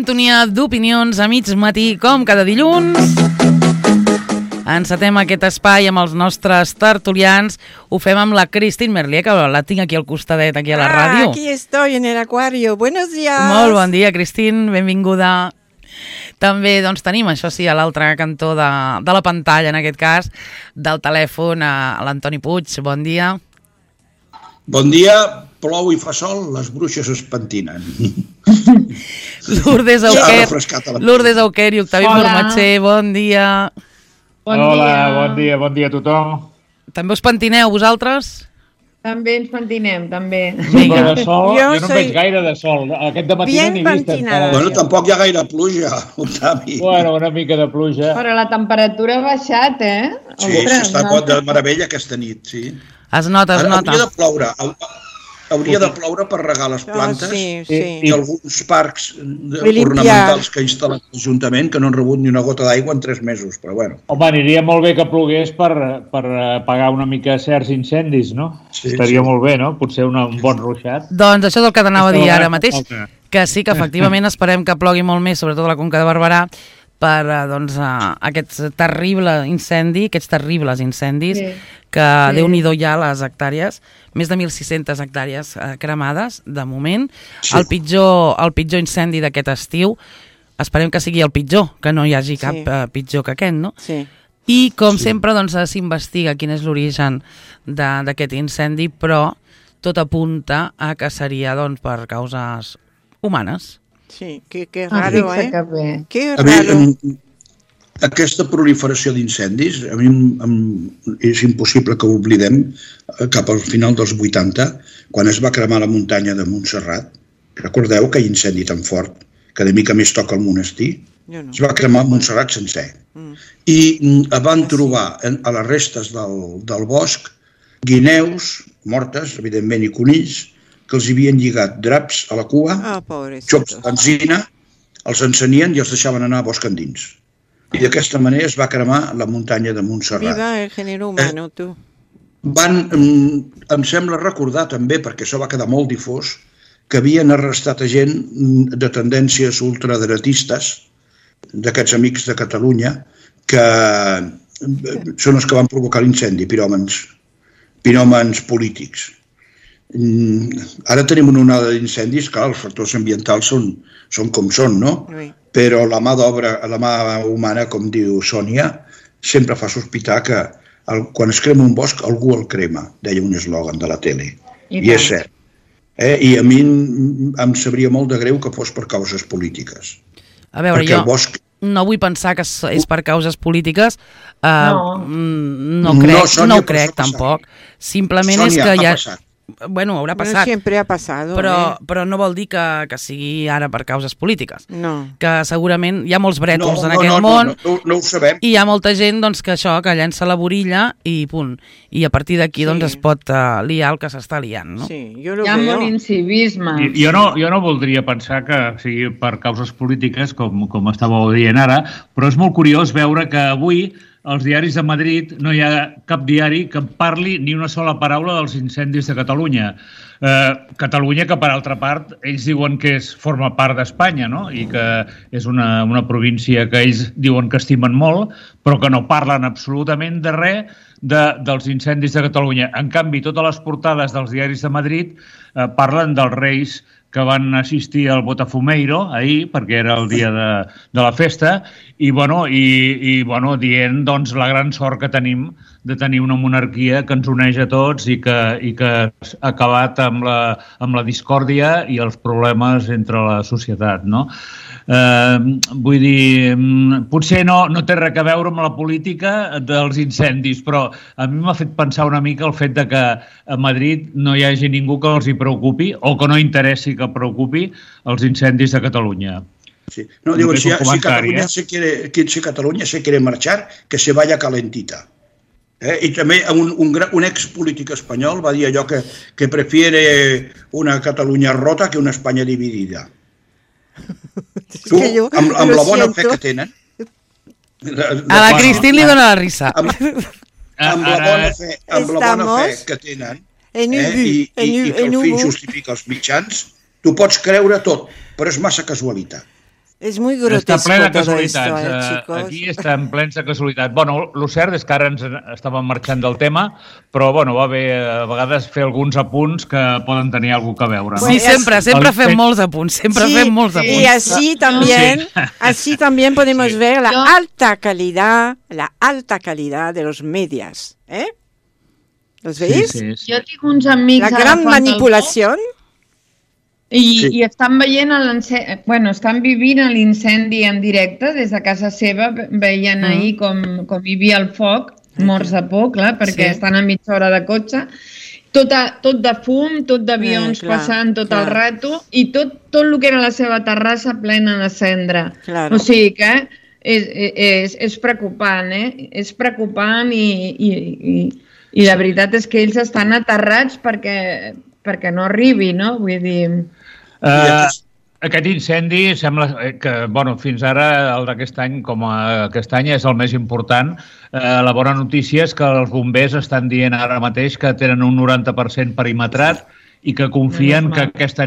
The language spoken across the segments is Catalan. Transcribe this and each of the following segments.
sintonia d'opinions a mig matí, com cada dilluns. Encetem aquest espai amb els nostres tertulians. Ho fem amb la Christine Merlier, que la tinc aquí al costadet, aquí a la ràdio. Aquí estoy en el acuario. Buenos días. Molt bon dia, Christine. Benvinguda. També doncs, tenim, això sí, a l'altre cantó de la pantalla, en aquest cas, del telèfon, a l'Antoni Puig. Bon dia. Bon dia. Plou i fa sol, les bruixes es pentinen. Lourdes Auquer i Octavi Formatger, bon dia. Hola, bon dia a tothom. També us pentineu, vosaltres? També ens pentinem, també. Vinga. De sol, jo no veig gaire de sol. Aquest dematí no n'he vist encara. Bueno, tampoc hi ha gaire pluja, Octavi. Bueno, una mica de pluja. Però la temperatura ha baixat, eh? Sí, s'està de meravella aquesta nit, sí. Es nota. Hauria de ploure per regar les plantes i alguns parcs ornamentals que ha instal·lat l'Ajuntament que no han rebut ni una gota d'aigua en 3 mesos, però bueno. Home, aniria molt bé que plogués per apagar una mica certs incendis, no? Sí, estaria molt bé, no? Potser un bon ruixat. Doncs això és el que t'anava a dir ara mateix, que sí que efectivament esperem que plogui molt més, sobretot a la Conca de Barberà, per aquests terribles incendis, que Déu-n'hi-do ja les hectàrees, més de 1.600 hectàrees cremades, de moment. Sí. El pitjor incendi d'aquest estiu, esperem que sigui el pitjor, que no hi hagi cap pitjor que aquest, no? Sí. I, com sempre, doncs, s'investiga quin és l'origen d'aquest incendi, però tot apunta a que seria doncs, per causes humanes. Sí, que raro, Que raro. A mi, aquesta proliferació d'incendis, a mi és impossible que ho oblidem cap al final dels 80, quan es va cremar la muntanya de Montserrat. Recordeu que hi incendi tan fort que de mica més toca el monestir? Es va cremar Montserrat sencer. I van trobar a les restes del bosc guineus mortes, evidentment, i conills, que els havien lligat draps a la cua, xops de benzina, els encenien i els deixaven anar a bosc endins. I d'aquesta manera es va cremar la muntanya de Montserrat. Viva el género humano, tu. Em sembla recordar també, perquè això va quedar molt difós, que havien arrestat a gent de tendències ultradretistes, d'aquests amics de Catalunya, que són els que van provocar l'incendi, piròmans polítics. Ara tenim una onada d'incendis, clar, els factors ambientals són com són, no? Però la mà d'obra, la mà humana, com diu Sònia, sempre fa sospitar que quan es crema un bosc, algú el crema, deia un eslògan de la tele. I és cert. I a mi em sabria molt de greu que fos per causes polítiques. A veure, jo no vull pensar que és per causes polítiques, no ho crec tampoc. Simplement és que ja... Bueno, haurà passat. Siempre ha pasado. Però no vol dir que sigui ara per causes polítiques. No. Que segurament hi ha molts brètols en aquest món. No ho sabem. I hi ha molta gent que llença la borilla i punt. I a partir d'aquí es pot liar el que s'està liant, no? Sí, jo lo veo. Hi ha molt incivisme. Jo no voldria pensar que sigui per causes polítiques, com estàveu dient ara, però és molt curiós veure que avui als diaris de Madrid no hi ha cap diari que parli ni una sola paraula dels incendis de Catalunya. Catalunya, que per altra part, ells diuen que forma part d'Espanya, no? I que és una província que ells diuen que estimen molt, però que no parlen absolutament de res dels incendis de Catalunya. En canvi, totes les portades dels diaris de Madrid parlen dels Reis que van assistir al Botafumeiro ahir, perquè era el dia de la festa, i dient doncs, la gran sort que tenim de tenir una monarquia que ens uneix a tots i que ha acabat amb la discòrdia i els problemes entre la societat, no? Vull dir, potser no té res a veure amb la política dels incendis, però a mi m'ha fet pensar una mica el fet de que a Madrid no hi hagi ningú que els hi preocupi o que no interessi que preocupi els incendis de Catalunya. Sí. No, diuen, si Catalunya se quiere marchar, que se vaya calentita. I també un expolític espanyol va dir allò que prefiere una Catalunya rota que una Espanya dividida. Tu, amb la bona fe que tenen... A la Christine li dona la risa. Amb la bona fe que tenen i que el fi justifica els mitjans, tu pots creure tot, però és massa casualitat. És muy grotesco està ple de todo casualitats. esto, chicos. Aquí estem plens de casualitat. Bueno, el cert és que ara ens estàvem marxant del tema, però bueno, va bé a vegades fer alguns apunts que poden tenir alguna cosa a veure. Sí, sempre fem molts apunts, fem molts apunts. Y así también podemos ver la alta calidad de los medios, ¿eh? ¿Los veis? Sí. Jo tinc uns amics la gran manipulació. I estan veient estan vivint l'incendi en directe des de casa seva, veien ahir com hi havia el foc, morts de por, clar, perquè estan a mitja hora de cotxe, tot de fum, tot d'avions passant tot el rato, i tot el que era la seva terrassa plena de cendra. O sigui que és preocupant, És preocupant i la veritat és que ells estan aterrats perquè no arribi, no? Vull dir... Aquest incendi sembla que, fins ara, el d'aquest any, com aquest any, és el més important. La bona notícia és que els bombers estan dient ara mateix que tenen un 90% perimetrat i que confien que aquesta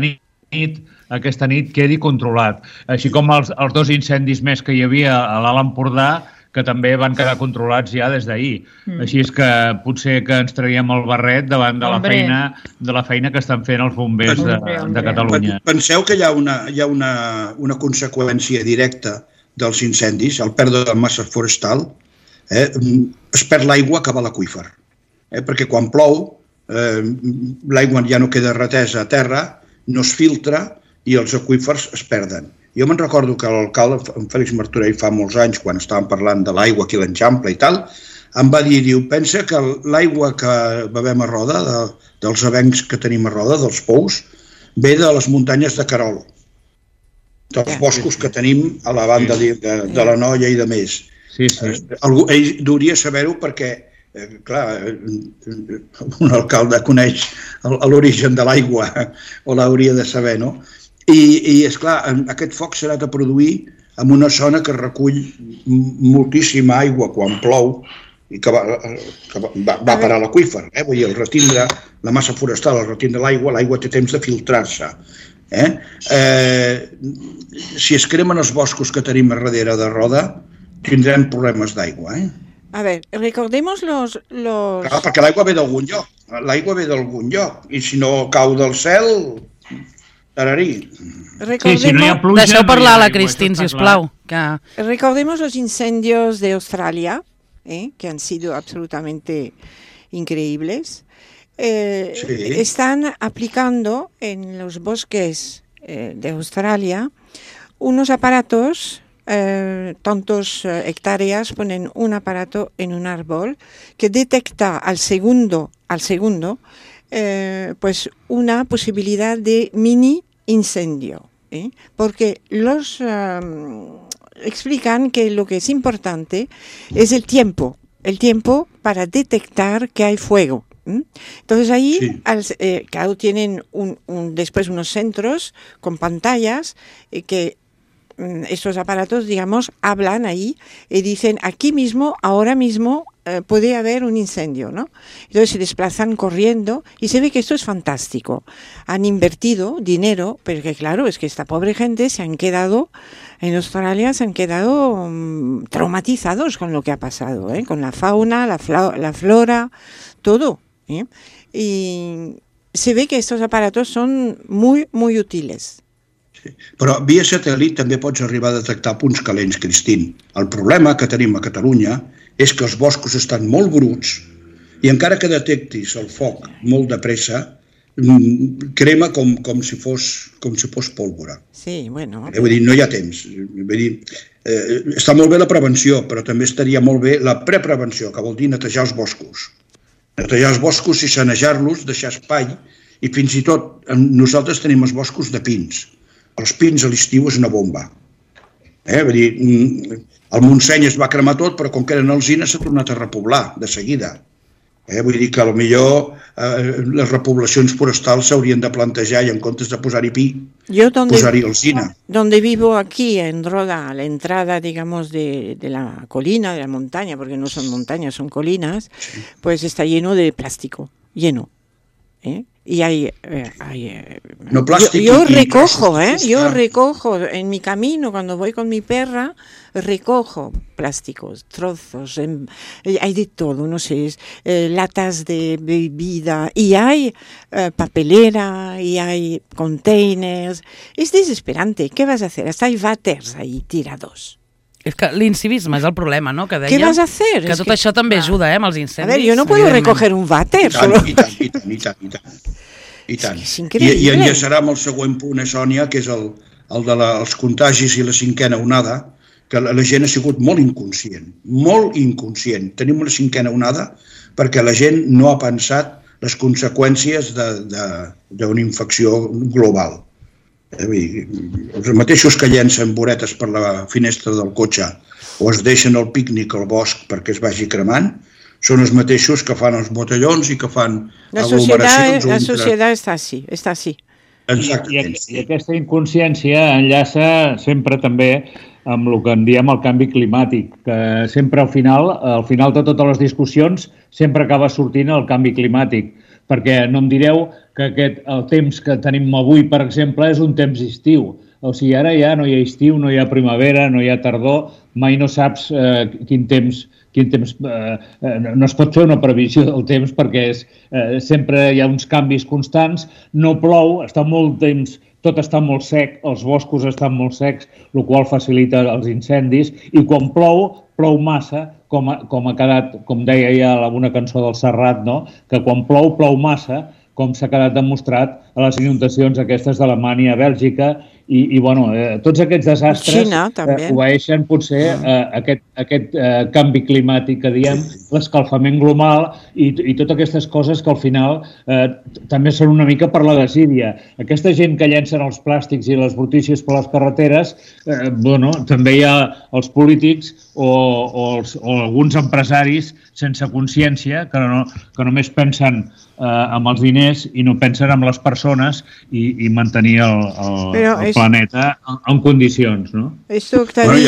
nit quedi controlat. Així com els 2 incendis més que hi havia a l'Alt Empordà, que també van quedar controlats ja des d'ahir. Així és que potser que ens traiem el barret davant de la feina que estan fent els bombers de Catalunya. Penseu que hi ha una conseqüència directa dels incendis, el pèrdua de massa forestal, es perd l'aigua que va a l'aqüífer. Perquè quan plou, l'aigua ja no queda retesa a terra, no es filtra i els aqüífers es perden. Jo me'n recordo que l'alcalde, en Fèlix Martorell, fa molts anys, quan estàvem parlant de l'aigua aquí a l'Enxample i tal, em va dir, pensa que l'aigua que bevem a Roda, dels avencs que tenim a Roda, dels pous, ve de les muntanyes de Querol, dels boscos que tenim a la banda de la Noia i de més. Ell hauria saber-ho perquè, clar, un alcalde coneix l'origen de l'aigua, o l'hauria de saber, no? I esclar, aquest foc s'ha de produir en una zona que recull moltíssima aigua quan plou i que va parar a l'aqüífer. Vull dir, el retindre la massa forestal, el retindre l'aigua té temps de filtrar-se. Si es cremen els boscos que tenim a darrere de Roda, tindrem problemes d'aigua. A ver, recordemos los... Clar, perquè l'aigua ve d'algun lloc. L'aigua ve d'algun lloc. I si no cau del cel... Si no hi ha pluja... Deixeu parlar a la Cristín, sisplau. Recordemos los incendios de Australia, que han sido absolutamente increíbles. Están aplicando en los bosques de Australia unos aparatos, tantos hectáreas, ponen un aparato en un árbol que detecta al segundo pues una posibilidad de mini incendio, porque los explican que lo que es importante es el tiempo para detectar que hay fuego. Entonces ahí, claro, tienen después unos centros con pantallas que estos aparatos, digamos, hablan ahí y dicen aquí mismo, ahora mismo, puede haber un incendio, ¿no? Entonces se desplazan corriendo y se ve que esto es fantástico. Han invertido dinero, porque claro, es que esta pobre gente en Australia se han quedado traumatizados con lo que ha pasado, con la fauna, la flora, todo. Y se ve que estos aparatos son muy, muy útiles. Sí. Però via satèl·lit també pots arribar a detectar punts calents, Cristín. El problema que tenim a Catalunya és que els boscos estan molt bruts i encara que detectis el foc molt de pressa, crema com si fos pólvora. Sí, bueno. Vull dir, no hi ha temps. Vull dir, està molt bé la prevenció, però també estaria molt bé la preprevenció, que vol dir netejar els boscos. Netejar els boscos i sanejar-los, deixar espai, i fins i tot nosaltres tenim els boscos de pins. Els pins a l'estiu és una bomba. Vull dir, el Montseny es va cremar tot, però com que eren alzines s'ha tornat a repoblar de seguida. Vull dir que potser les repoblacions forestals s'haurien de plantejar i en comptes de posar-hi pi, posar-hi alzina. Donde vivo aquí, en Roda, a la entrada, digamos, de la colina, de la montaña, porque no son montañas, son colinas, pues está lleno de plástico, lleno. Y hay No plástico. Yo recojo, yo recojo en mi camino, cuando voy con mi perra, recojo plásticos, trozos, hay de todo, no sé, latas de bebida, y hay papelera, y hay containers. Es desesperante. ¿Qué vas a hacer? Hasta hay vàters ahí tirados. És que l'incivisme és el problema, no? Que dèiem, ¿Qué vas a hacer? que tot això també ajuda, amb els incendis. A ver, yo no puedo recoger un vàter. I tant. I enllaçarà amb el següent punt, Sònia, que és el dels contagis i la 5a onada, que la gent ha sigut molt inconscient. Tenim una 5a onada perquè la gent no ha pensat les conseqüències d'una infecció global. Els mateixos que llencen boretes per la finestra del cotxe o es deixen el pícnic al bosc perquè es vagi cremant, són els mateixos que fan els botellons i que fan aglomeracions. La societat està així. Exactament. I aquesta inconsciència enllaça sempre també amb el que en diem el canvi climàtic, que sempre al final de totes les discussions sempre acaba sortint el canvi climàtic, perquè no em direu que el temps que tenim avui, per exemple, és un temps estiu. O sigui, ara ja no hi ha estiu, no hi ha primavera, no hi ha tardor, mai no saps quin temps no es pot fer una previsió del temps perquè sempre hi ha uns canvis constants, no plou, està molt temps, tot està molt sec, els boscos estan molt secs, el qual facilita els incendis, i quan plou massa, com ha quedat, com deia ja una cançó del Serrat, no? Que quan plou massa, com s'ha quedat demostrat a les inundacions aquestes d'Alemanya, Bèlgica, i tots aquests desastres obeeixen potser aquest canvi climàtic que diem, l'escalfament global i totes aquestes coses que al final també són una mica per la desídia. Aquesta gent que llencen els plàstics i les brutícies per les carreteres, també hi ha els polítics o alguns empresaris sense consciència que només pensen amb els diners i no pensen en les persones i mantenir el planeta en condicions, ¿no? Esto, Octaví,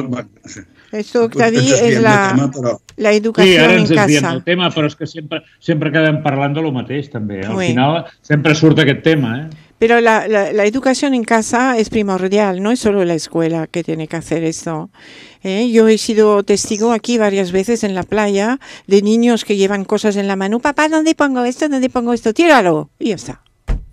es la educación en casa. Sí, ara ens desviem del tema, però és que sempre quedem parlant de lo mateix, també. Al final sempre surt aquest tema, Pero la educación en casa es primordial, no es solo la escuela que tiene que hacer esto. Yo he sido testigo aquí varias veces en la playa de niños que llevan cosas en la mano. Papá, ¿dónde pongo esto? ¿Dónde pongo esto? Tíralo. Y ya está.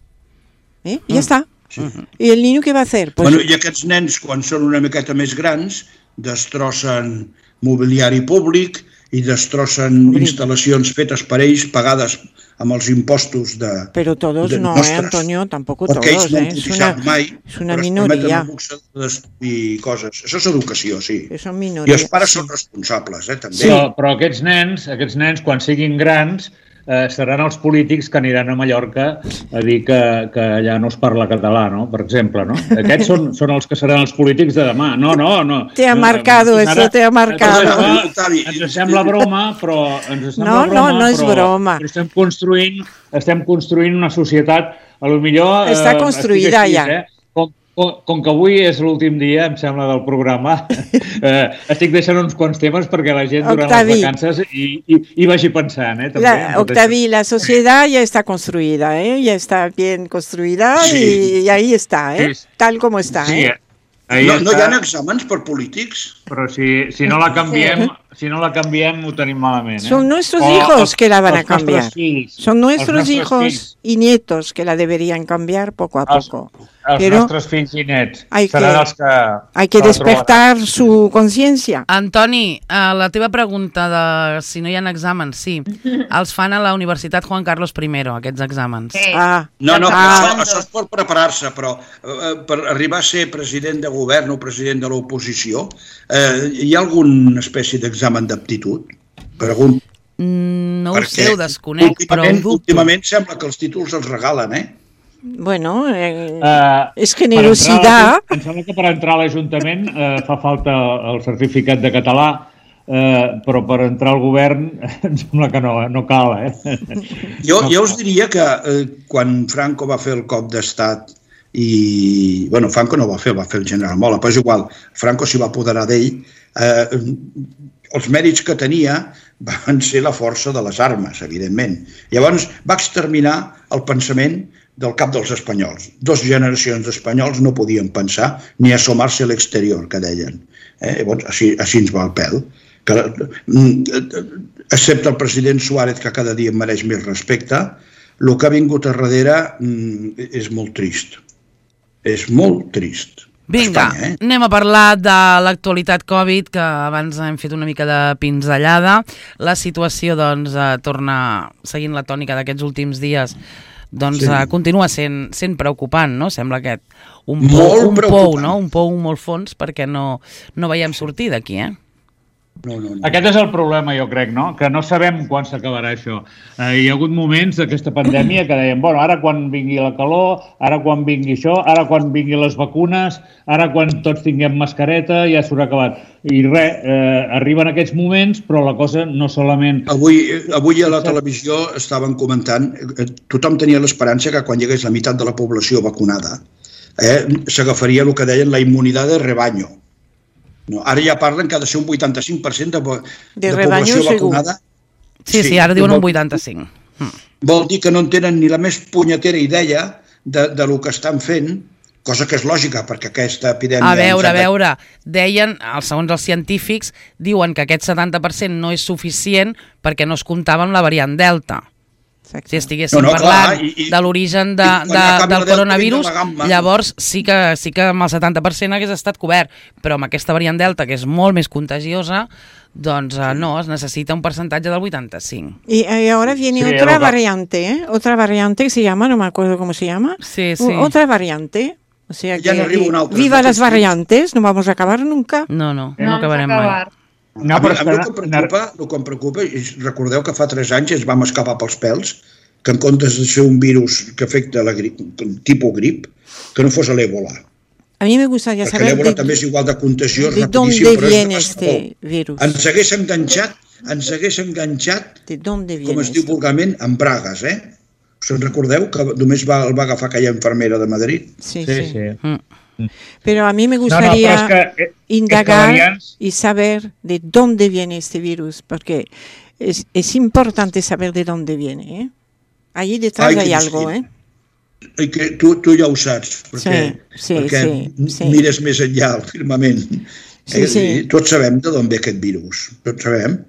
Ya está. Sí. I el niño què va fer? I aquests nens, quan són una miqueta més grans, destrossen mobiliari públic i destrossen instal·lacions fetes per ells, pagades amb els impostos de nostres. Pero todos no, Antonio, tampoco todos. Perquè ells no han utilitzat mai, és una minoria. El luxe de destruir coses. Això és educació, sí. Són minories. I els pares són responsables, també. Sí, però aquests nens, quan siguin grans, seran els polítics que aniran a Mallorca a dir que allà no es parla català, no? Per exemple, no? Aquests són els que seran els polítics de demà. No. Te ha marcado, eso te ha marcado. Ens sembla broma, però no és broma. Estem construint una societat, a lo millor... Està construïda ja. Com que avui és l'últim dia, em sembla, del programa, estic deixant uns quants temes perquè la gent durant les vacances hi vagi pensant. Octaví, la sociedad ya está construida, ya está bien construida y ahí está, tal como está. Sí. No hi ha exàmens per polítics? Però si no la canviem ho tenim malament. Son nuestros hijos que la van a cambiar. Son nuestros hijos y nietos que la deberían cambiar poco a poco. Els nostres fills i nets seran els que... Hay que despertar su conciencia. Antoni, la teva pregunta de si no hi ha exàmens, sí. Els fan a la Universitat Juan Carlos I, aquests exàmens. No, això és per preparar-se, però per arribar a ser president de govern o president de l'oposició, hi ha alguna espècie d'examen d'aptitud? No ho sé, ho desconec, però ho dubto. Últimament sembla que els títols els regalen, Bueno, és generositat. Em sembla que per entrar a l'Ajuntament fa falta el certificat de català, però per entrar al govern em sembla que no cal. Jo us diria que quan Franco va fer el cop d'estat i... Bueno, Franco no va fer el general Mola, però és igual, Franco s'hi va apoderar d'ell, els mèrits que tenia van ser la força de les armes, evidentment. Llavors va exterminar el pensament del cap dels espanyols. 2 generacions d'espanyols no podien pensar ni assomar-se a l'exterior, que deien. Llavors, així ens va el pèl. Excepte el president Suárez, que cada dia mereix més respecte, el que ha vingut a darrere és molt trist. És molt trist. Vinga, Espanya, anem a parlar de l'actualitat Covid, que abans hem fet una mica de pinzellada. La situació, doncs, torna, seguint la tònica d'aquests últims dies, doncs continua sent preocupant, no? Sembla aquest un pou molt fons, perquè no veiem sortir d'aquí, No. Aquest és el problema, jo crec, no? Que no sabem quan s'acabarà això. Hi ha hagut moments d'aquesta pandèmia que deien, ara quan vingui la calor, ara quan vingui això, ara quan vingui les vacunes, ara quan tots tinguem mascareta, ja s'haurà acabat. I res, arriben aquests moments, però la cosa no solament... Avui a la televisió estaven comentant, tothom tenia l'esperança que quan hi hagués la meitat de la població vacunada, s'agafaria el que deien la immunitat de rebaño. No, ara ja parlen que ha de ser un 85% de població vacunada. Sí, ara diuen un 85%. Vol dir que no en tenen ni la més punyetera idea del que estan fent, cosa que és lògica, perquè aquesta epidèmia... A veure, deien, segons els científics, diuen que aquest 70% no és suficient perquè no es comptava amb la variant Delta. Si estiguéssim parlant de l'origen del coronavirus, llavors sí que amb el 70% hagués estat cobert, però amb aquesta variant Delta, que és molt més contagiosa, doncs no, es necessita un percentatge del 85%. Y ahora viene otra variante, otra variante que se llama, no me acuerdo cómo se llama, otra variante. O sea que viva las variantes, no vamos a acabar nunca. No acabarem mai. El que em preocupa, recordeu que fa 3 anys ens vam escapar pels pèls, que en comptes de ser un virus que afecta la grip, tipus grip, que no fos l'Ébola. A mí me gustaría saber l'Ébola també és igual de contagiós, de dónde viene este virus. Ens hagués enganxat, com es diu vulgarment, en bragues, Us en recordeu que només el va agafar aquella infermera de Madrid? Sí. Pero a mí me gustaría indagar y saber de dónde viene este virus, porque es importante saber de dónde viene. Allí detrás hay algo. Que tu ja ho saps, perquè mires més enllà al firmament. Tots sabem de d'on ve aquest virus, tots sabem.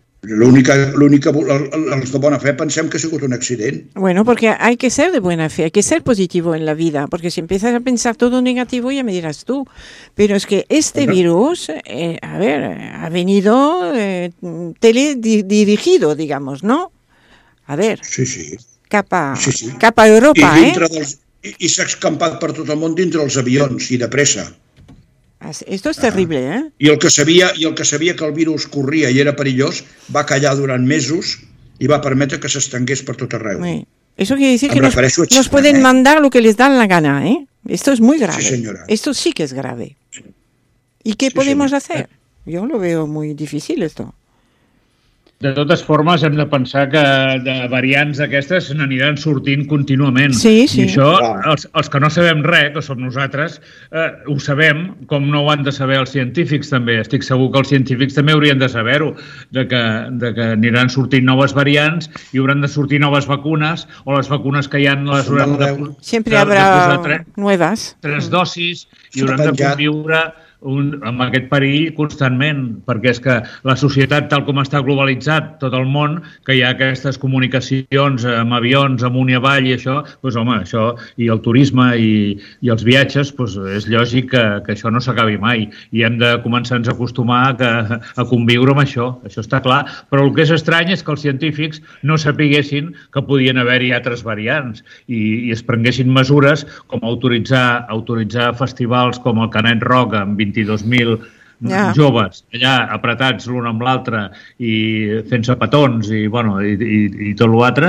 Els de buena fe pensem que ha sigut un accident. Bueno, porque hay que ser de buena fe, hay que ser positivo en la vida, porque si empiezas a pensar todo negativo ya me dirás tú. Pero es que este virus, ha venido teledirigido, digamos, ¿no? A ver, capa Europa, I s'ha escampat per tot el món dintre els avions i de pressa. Esto es terrible, I el que sabia que el virus corria i era perillós va callar durant mesos i va permetre que s'estengués per tot arreu. Eso quiere decir que nos pueden mandar lo que les dan la gana, Esto es muy grave. Sí, señora. Esto sí que es grave. ¿Y qué podemos hacer? Yo lo veo muy difícil esto. De totes formes, hem de pensar que de variants d'aquestes n'aniran sortint contínuament. Sí. I això, els que no sabem res, que som nosaltres, ho sabem, com no ho han de saber els científics també. Estic segur que els científics també haurien de saber-ho, de que aniran sortint noves variants i hauran de sortir noves vacunes, o les vacunes que hi ha les hauran de Siempre habrá nuevas. 3 dosis i hauran de conviure amb aquest perill constantment, perquè és que la societat, tal com està globalitzat tot el món, que hi ha aquestes comunicacions amb avions amunt i avall i això, doncs home, això i el turisme i els viatges, doncs és lògic que això no s'acabi mai i hem de començar-nos a acostumar a conviure amb això està clar, però el que és estrany és que els científics no sapiguessin que podien haver-hi altres variants i es prenguessin mesures com autoritzar festivals com el Canet Rock amb 22.000 joves allà apretats l'un amb l'altre i fent-se petons i tot l'altre.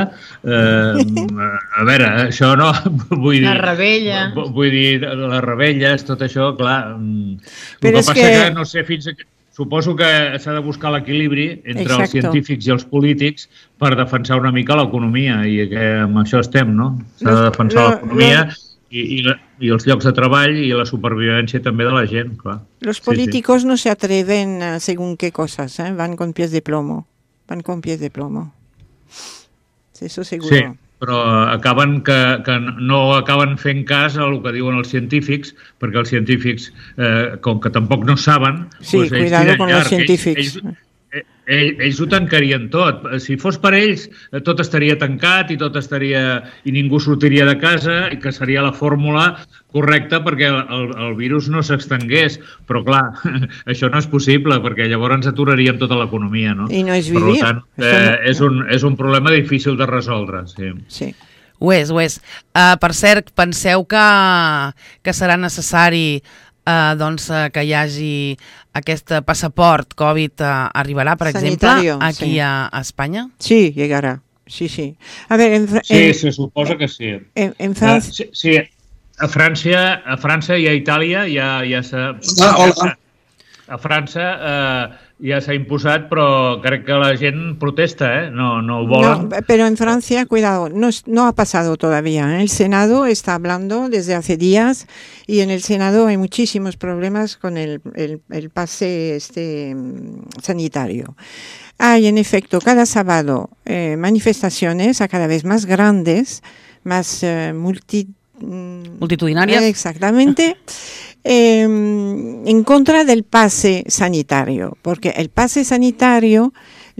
A veure, això no... Vull dir, la rebella. Vull dir, les rebelles, tot això, clar. El que passa que no sé fins a... Suposo que s'ha de buscar l'equilibri entre els científics i els polítics per defensar una mica l'economia i que amb això estem, no? S'ha de defensar l'economia y los llocs de treball y la supervivencia también de la gent, clar. Los políticos no se atreven según qué cosas, van con pies de plomo. Eso seguro. però acaben que no acaben fent cas a el que diuen els científics, perquè els científics, com que tampoc no saben... Sí, doncs cuidado con los científics. Ells ho tancarien tot. Si fos per ells, tot estaria tancat i ningú sortiria de casa i que seria la fórmula correcta perquè el virus no s'extengués. Però, clar, això no és possible perquè llavors ens aturaríem tota l'economia, no? I no és vivir. Per tant, és un problema difícil de resoldre, sí. Sí. Ho és. Per cert, penseu que serà necessari que hi hagi aquest passaport COVID arribarà, per Sanitario, exemple, aquí sí. A Espanya? Sí, llegará. Sí. A ver, sí, se suposa que sí. En Francia... Sí, a França i a Itàlia ja s'ha... A França ja s'ha imposat, però crec que la gent protesta, no ho volen. No, pero en Francia, cuidado, no ha pasado todavía. El Senado está hablando desde hace días y en el Senado hay muchísimos problemas con el pase sanitario. Hay, en efecto, cada sábado manifestaciones a cada vez más grandes, más multitudinarias. Exactamente. En contra del pase sanitario, porque el pase sanitario,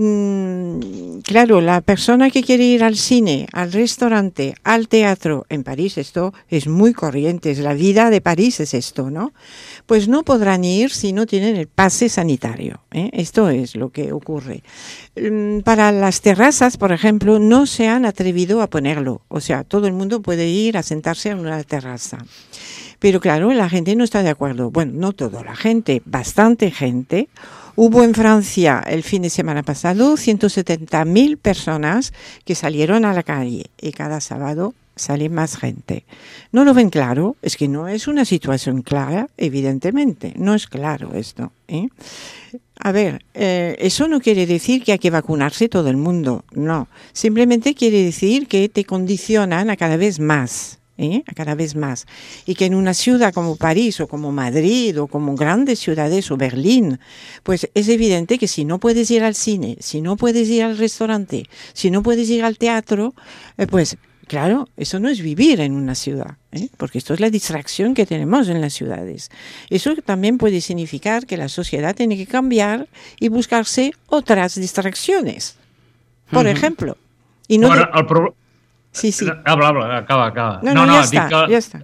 claro, la persona que quiere ir al cine, al restaurante, al teatro en París, esto es muy corriente, es la vida de París, es esto, ¿no? Pues no podrán ir si no tienen el pase sanitario, ¿eh? Esto es lo que ocurre. Para las terrazas, por ejemplo, no se han atrevido a ponerlo, o sea, todo el mundo puede ir a sentarse en una terraza. Pero claro, la gente no está de acuerdo. Bueno, no toda la gente, bastante gente. Hubo en Francia el fin de semana pasado 170.000 personas que salieron a la calle y cada sábado sale más gente. ¿No lo ven claro? Es que no es una situación clara, evidentemente. No es claro esto, ¿eh? A ver, eso no quiere decir que hay que vacunarse todo el mundo. No. Simplemente quiere decir que te condicionan a cada vez más. A cada vez más. Y que en una ciudad como París o como Madrid o como grandes ciudades o Berlín, pues es evidente que si no puedes ir al cine, si no puedes ir al restaurante, si no puedes ir al teatro, pues claro, eso no es vivir en una ciudad, porque esto es la distracción que tenemos en las ciudades. Eso también puede significar que la sociedad tiene que cambiar y buscarse otras distracciones. Por ejemplo. Y no Sí. Habla, acaba. No, ja està.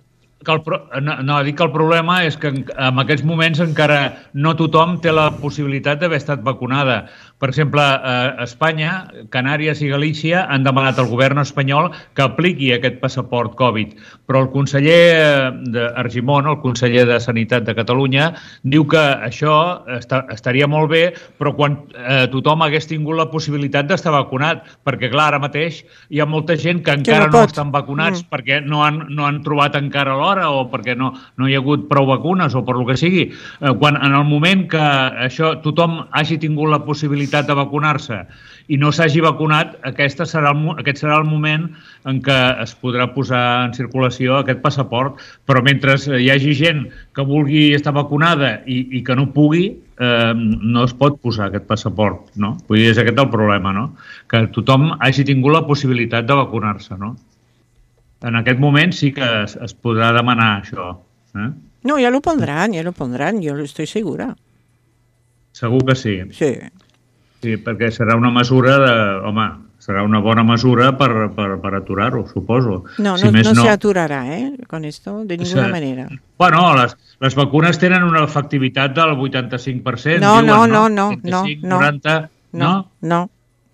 Dic que el problema és que en aquests moments encara no tothom té la possibilitat d'haver estat vacunada. Per exemple, a Espanya, Canàries i Galícia han demanat al govern espanyol que apliqui aquest passaport Covid, però el conseller Argimon, el conseller de Sanitat de Catalunya, diu que això estaria molt bé, però quan tothom hagués tingut la possibilitat d'estar vacunat, perquè clar, ara mateix hi ha molta gent que encara no estan vacunats perquè no han trobat encara l'hora o perquè no hi ha hagut prou vacunes o per lo que sigui. Quan en el moment que tothom hagi tingut la possibilitat de vacunar-se i no s'hagi vacunat, aquest serà el moment en què es podrà posar en circulació aquest passaport, però mentre hi hagi gent que vulgui estar vacunada i que no pugui, no es pot posar aquest passaport, no? Vull dir, és aquest el problema, no? Que tothom hagi tingut la possibilitat de vacunar-se, no? En aquest moment sí que es podrà demanar això. No, ya lo pondrán, yo estoy segura. Segur que sí. Sí. Sí, perquè serà una mesura serà una bona mesura per aturar-ho, suposo. No se aturarà, con esto, de ninguna manera. Bueno, les vacunes tenen una efectivitat del 85%. No. 85, 90, ¿no? No.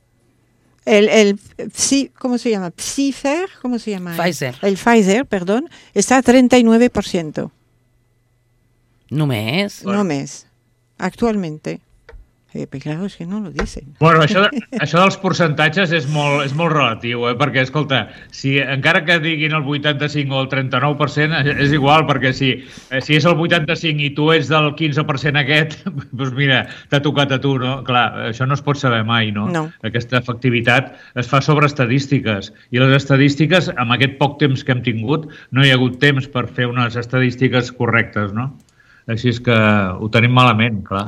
¿Cómo se llama? Pfizer, ¿cómo se llama? Pfizer. El Pfizer, perdón, está a 39%. Només? Només, actualmente. Però clar, és que no lo dicen. Bueno, això dels percentatges és molt relatiu, perquè, escolta, si encara que diguin el 85 o el 39%, és igual, perquè si és el 85 i tu ets del 15% aquest, doncs mira, t'ha tocat a tu, no? Clar, això no es pot saber mai, no? No. Aquesta efectivitat es fa sobre estadístiques, i les estadístiques, amb aquest poc temps que hem tingut, no hi ha hagut temps per fer unes estadístiques correctes, no? Així és que ho tenim malament, clar.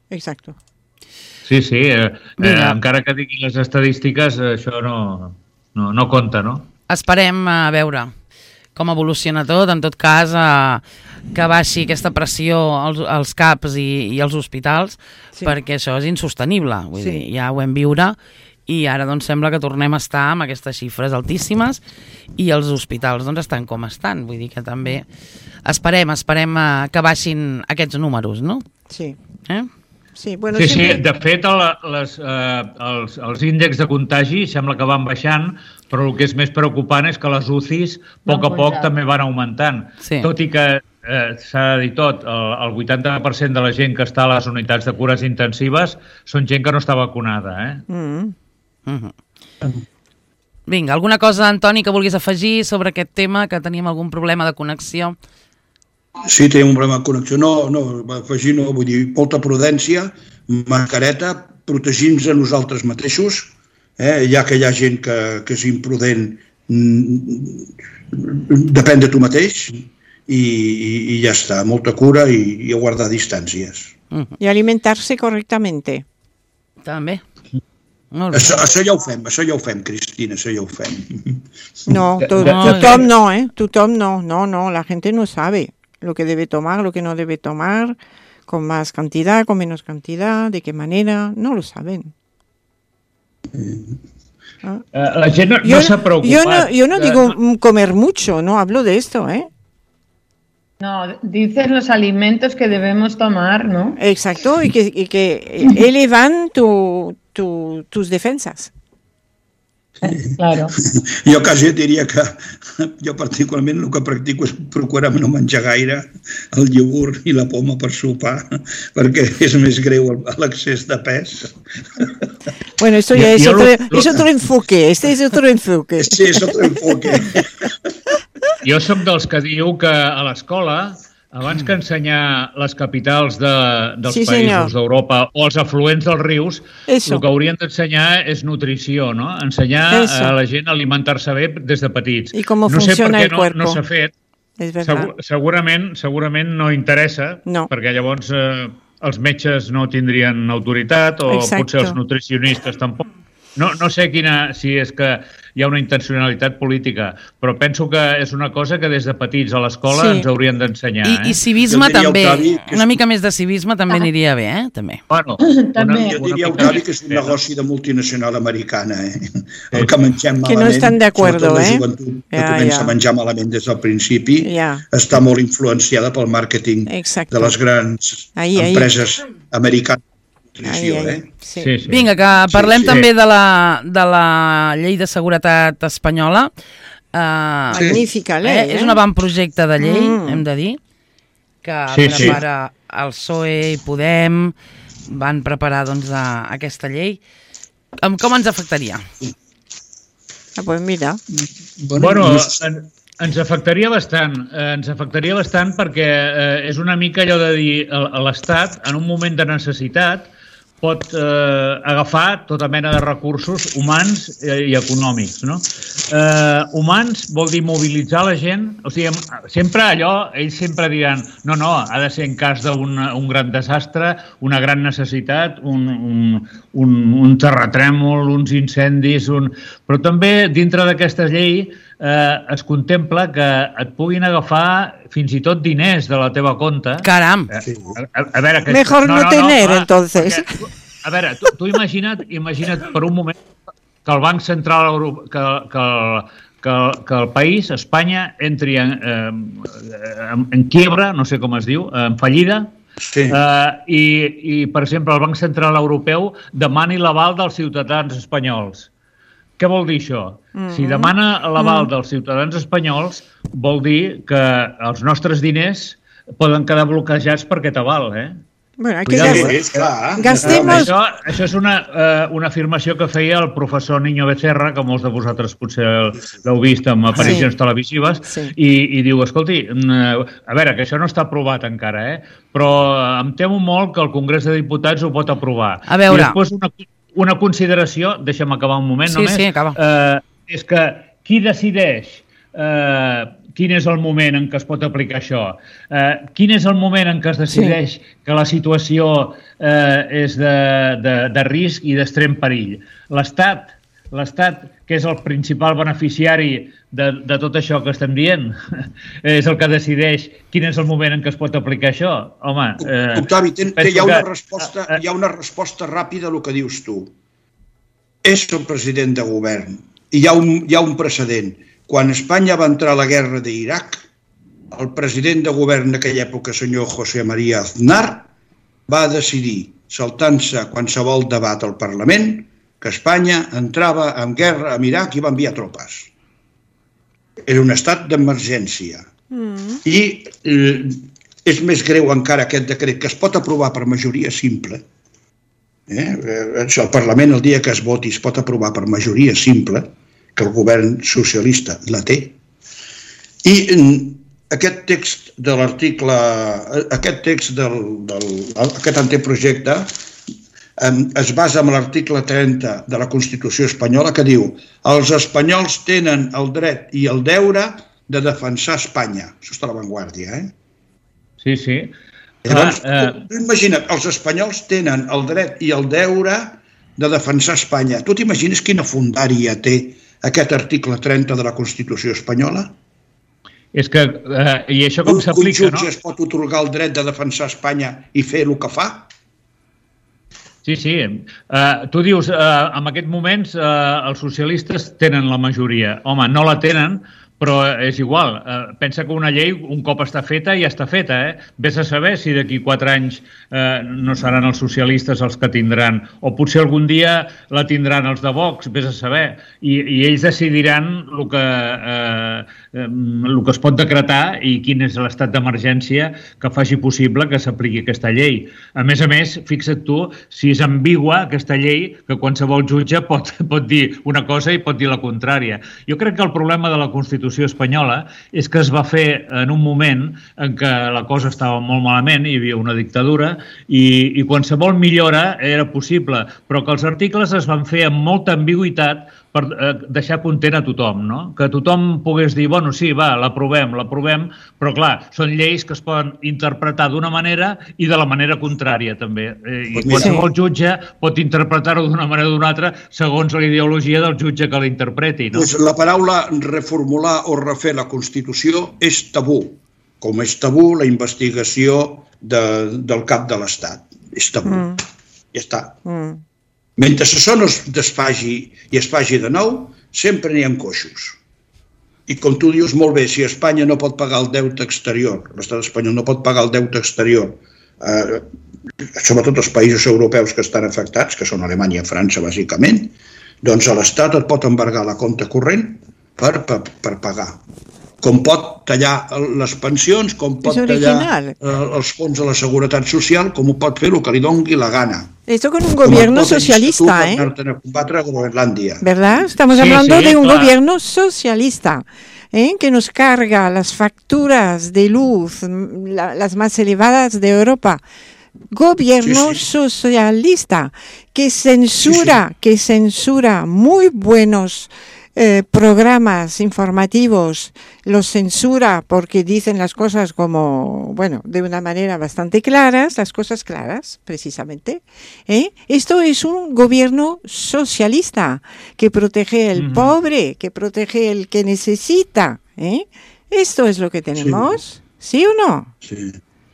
Exacto. Sí, encara que diguin les estadístiques, això no no compta, no? Esperem a veure com evoluciona tot, en tot cas que baixi aquesta pressió als CAPs i als hospitals, perquè això és insostenible, vull dir, ja ho hem viure i ara doncs sembla que tornem a estar amb aquestes xifres altíssimes i els hospitals doncs estan com estan, vull dir que també esperem que baixin aquests números, no? Sí. Sí, de fet els índexs de contagi sembla que van baixant, però el que és més preocupant és que les UCIs a poc també van augmentant, tot i que s'ha de dir tot, el 80% de la gent que està a les unitats de cures intensives són gent que no està vacunada. Vinga, alguna cosa, Antoni, que vulguis afegir sobre aquest tema, que teníem algun problema de connexió? Sí, tenim un problema de connexió. No, afegir no, vull dir, molta prudència, mascareta, protegir-nos a nosaltres mateixos, ja que hi ha gent que és imprudent, depèn de tu mateix i ja està, molta cura i a guardar distàncies. I alimentar-se correctamente. També. Això ja ho fem, Cristina, això ja ho fem. No, tothom no, tothom no, la gente no sabe lo que debe tomar, lo que no debe tomar, con más cantidad, con menos cantidad, de qué manera, no lo saben. La gent no s'ha preocupat. Yo no digo comer mucho, no hablo de esto, No, dices los alimentos que debemos tomar, ¿no? Exacto, y que elevan tus defensas. Claro. Jo quasi diria que jo particularment el que practico és procurar no menjar gaire el iogurt i la poma per sopar, perquè és més greu l'excés de pes. Bueno, esto ya es otro enfoque, este es otro enfoque. Sí, és otro enfoque. Jo soc dels que diu que a l'escola, abans que ensenyar les capitals dels països d'Europa o els afluents dels rius, el que haurien d'ensenyar és nutrició, no? Ensenyar a la gent a alimentar-se bé des de petits. I com funciona el cuerpo. No s'ha fet. Segurament no interessa, perquè llavors els metges no tindrien autoritat o potser els nutricionistes tampoc. No sé si és que hi ha una intencionalitat política, però penso que és una cosa que des de petits a l'escola ens haurien d'ensenyar. I civisme també, una mica més de civisme també aniria bé, també. Jo diria, Octavi, que és un negoci de multinacional americana, el que mengem malament, que no estan d'acord, la joventut que comença a menjar malament des del principi, està molt influenciada pel màrqueting de les grans empreses americanes. Vinga, que parlem també de la llei de seguretat espanyola. Magnífica llei. És un avantprojecte de llei, hem de dir, que prepara el PSOE i Podem, van preparar aquesta llei. Com ens afectaria? Pues mira. Bueno, ens afectaria bastant perquè és una mica allò de dir l'Estat, en un moment de necessitat, pot agafar tota mena de recursos humans i econòmics, no? Humans vol dir mobilitzar la gent, o sigui, ells sempre diran no, ha de ser en cas d'un gran desastre, una gran necessitat, un terratrèmol, uns incendis, però també dintre d'aquesta llei es contempla que et puguin agafar fins i tot diners de la teva compte. Caram! Mejor no tener, entonces. A veure, tu imagina't per un moment que el Banc Central, que el país, Espanya, entri en quiebra, no sé com es diu, en fallida, i, per exemple, el Banc Central Europeu demani l'aval dels ciutadans espanyols. Què vol dir això? Si demana l'aval dels ciutadans espanyols, vol dir que els nostres diners poden quedar bloquejats per aquest aval, Bueno, hay que gastemos... Això és una afirmació que feia el professor Niño Becerra, que molts de vosaltres potser l'heu vist en aparicions televisives, i diu, escolti, a veure, que això no està aprovat encara, però em temo molt que el Congrés de Diputats ho pot aprovar. A veure... I després una consideració, deixa'm acabar un moment només, acaba. És que qui decideix quin és el moment en què es pot aplicar això? Quin és el moment en què es decideix que la situació és de risc i d'extrem perill? L'Estat l'Estat, que és el principal beneficiari de tot això que estem dient, és el que decideix quin és el moment en què es pot aplicar això. Home, Octavi, hi ha una resposta ràpida a el que dius tu. És el president de govern i hi ha un precedent. Quan Espanya va entrar a la guerra d'Iraq, el president de govern d'aquella època, senyor José María Aznar, va decidir, saltant-se qualsevol debat al Parlament, que Espanya entrava en guerra amb Iraq i va enviar tropes. Era un estat d'emergència. I és més greu encara aquest decret, que es pot aprovar per majoria simple. El Parlament, el dia que es voti, es pot aprovar per majoria simple, que el govern socialista la té. I aquest text de l'article, aquest anteprojecte es basa en l'article 30 de la Constitució espanyola, que diu: els espanyols tenen el dret i el deure de defensar Espanya. Això està a l'avantguàrdia, Sí, sí. Llavors, imagina't, els espanyols tenen el dret i el deure de defensar Espanya. Tu t'imagines quina fundària té aquest article 30 de la Constitució espanyola? És que, i això com s'aplica, no? Un jutge es pot atorgar el dret de defensar Espanya i fer el que fa? Sí, sí. Tu dius, en aquests moments els socialistes tenen la majoria. Home, no la tenen, però és igual. Pensa que una llei, un cop està feta, ja està feta. Vés a saber si d'aquí 4 anys no seran els socialistes els que tindran, o potser algun dia la tindran els de Vox, vés a saber. I ells decidiran el que es pot decretar i quin és l'estat d'emergència que faci possible que s'apliqui aquesta llei. A més, fixa't tu, si és ambigua aquesta llei, que qualsevol jutge pot dir una cosa i pot dir la contrària. Jo crec que el problema de la Constitució espanyola és que es va fer en un moment en què la cosa estava molt malament, hi havia una dictadura i qualsevol millora era possible, però que els articles es van fer amb molta ambigüitat per deixar content a tothom, no? Que tothom pogués dir, bueno, sí, va, l'aprovem, però clar, són lleis que es poden interpretar d'una manera i de la manera contrària també. I qualsevol jutge pot interpretar-ho d'una manera o d'una altra segons la ideologia del jutge que l'interpreti, no? La paraula reformular o refer la Constitució és tabú, com és tabú la investigació del cap de l'Estat. És tabú. Ja està. Mentre això no es desfagi i es faci de nou, sempre n'hi ha coixos. I com tu dius molt bé, si Espanya no pot pagar el deute exterior, l'estat espanyol no pot pagar el deute exterior, sobretot els països europeus que estan afectats, que són Alemanya i França, bàsicament, doncs l'Estat et pot embargar la compte corrent per pagar. Com pot tallar les pensions, com pot tallar els fons de la seguretat social, com ho pot fer el que li doni la gana. Esto con un gobierno socialista, ¿eh? ¿Verdad? Estamos hablando de un gobierno socialista, que nos carga las facturas de luz, las más elevadas de Europa. Gobierno socialista que censura muy buenos programas informativos, los censura porque dicen las cosas como, bueno, de una manera bastante claras, las cosas claras, precisamente. Esto es un gobierno socialista que protege al pobre, que protege al que necesita. Esto es lo que tenemos, ¿sí o no? Sí.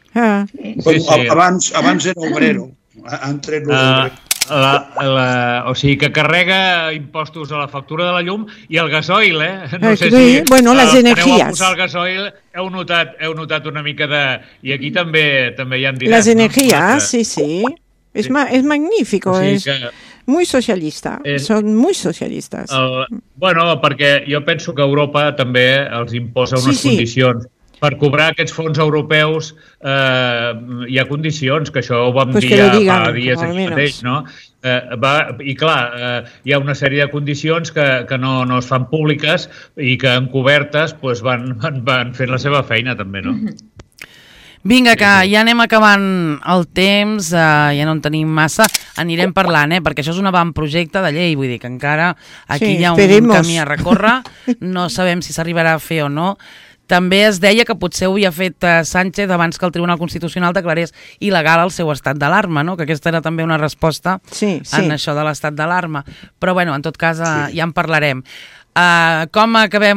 Abans era obrero, han tret l'obrero. O sigui que carrega impostos a la factura de la llum i el gasoil, No sé si les energías. A posar el gasoil heu notat una mica de... I aquí també hi han diners. Las energías, sí. Es magnífico, es muy socialista, son muy socialistas. Bueno, perquè jo penso que Europa també els imposa unes condicions. Per cobrar aquests fons europeus hi ha condicions, que això ho vam dir fa dies aquí mateix, no? I clar, hi ha una sèrie de condicions que no es fan públiques i que encobertes van fent la seva feina també, no? Vinga, que ja anem acabant el temps, ja no en tenim massa, anirem parlant, perquè això és un avantprojecte de llei, vull dir que encara aquí hi ha un camí a recórrer, no sabem si s'arribarà a fer o no. també es deia que potser ho havia fet Sánchez abans que el Tribunal Constitucional declarés il·legal el seu estat d'alarma, no? Que aquesta era també una resposta en això de l'estat d'alarma. Però bueno, en tot cas ja en parlarem. Com acabem,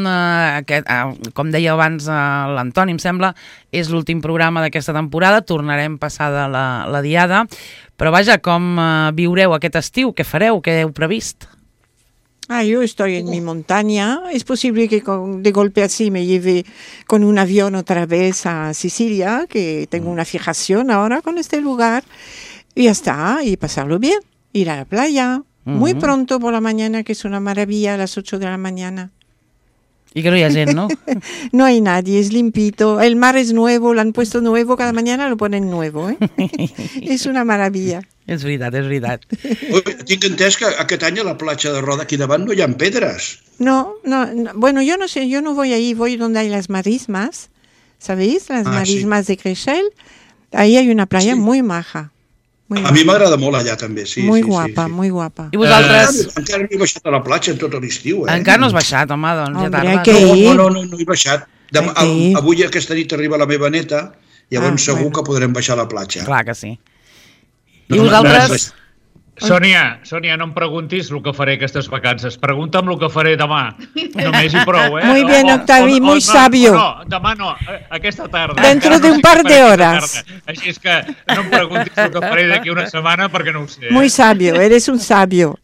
com deia abans l'Antoni, em sembla, és l'últim programa d'aquesta temporada, tornarem passada la diada, però vaja, com viureu aquest estiu? Què fareu? Què heu previst? Yo estoy en mi montaña. Es posible que de golpe así me lleve con un avión otra vez a Sicilia, que tengo una fijación ahora con este lugar, y ya está, y pasarlo bien, ir a la playa. Muy pronto por la mañana, que es una maravilla, a las 8 de la mañana. Y que no hi ha gent, ¿no? No hay nadie, es limpito. El mar es nuevo, lo han puesto nuevo, cada mañana lo ponen nuevo, ¿eh? Es una maravilla. És veritat, és veritat. Tinc entès que aquest any a la platja de Roda aquí davant no hi ha pedres. No, bueno, yo no sé, yo no voy ahí, voy donde hay las marismas, ¿sabéis? Las marismas de Creixell. Ahí hay una playa muy maja. A mi m'agrada molt allà també, sí. Muy guapa, muy guapa. I vosaltres? Encara no he baixat a la platja en tot l'estiu, Encara no has baixat, home, doncs ja tarda. No he baixat. Avui aquesta nit arriba la meva neta, llavors segur que podrem baixar a la platja. Clar que sí. I vosaltres? Sònia, no em preguntis el que faré aquestes vacances. Pregunta'm el que faré demà. Només i prou, Muy bien, Octavi, muy sabio. No, demà no, aquesta tarda. Dentro de un par de horas. Així és que no em preguntis el que faré d'aquí una setmana perquè no ho sé. Muy sabio, eres un sabio.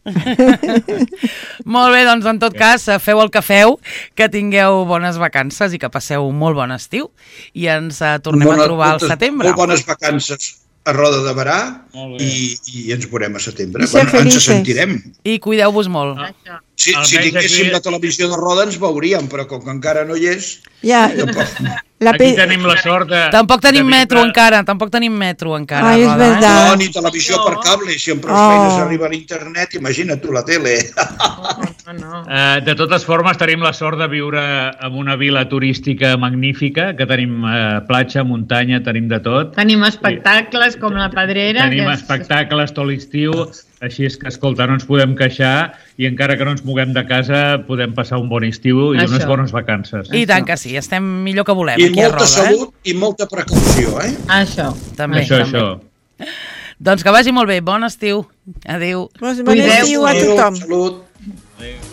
Molt bé, doncs en tot cas, feu el que feu, que tingueu bones vacances i que passeu un molt bon estiu i ens tornem a trobar al setembre. Molt bones vacances a Roda de Berà i ens veurem a setembre. Ens sentirem. I cuideu-vos molt. Si tinguéssim la televisió de Roda ens veuríem, però com que encara no hi és... Aquí tenim la sort de... Tampoc tenim metro encara, és verdad. No, ni televisió per cable, si amb prou feines arriba a l'internet, imagina't tu la tele. De totes formes, tenim la sort de viure en una vila turística magnífica, que tenim platja, muntanya, tenim de tot. Tenim espectacles com la Pedrera. Tenim espectacles tot l'estiu, així és que, escolta, no ens podem queixar i encara que no ens moguem de casa podem passar un bon estiu i unes bones vacances. I tant que sí, estem millor que volem. I molta salut i molta precaució, eh? Això. També. Això. Doncs que vagi molt bé. Bon estiu. Adéu. Bon estiu a tothom. Salut. Adéu.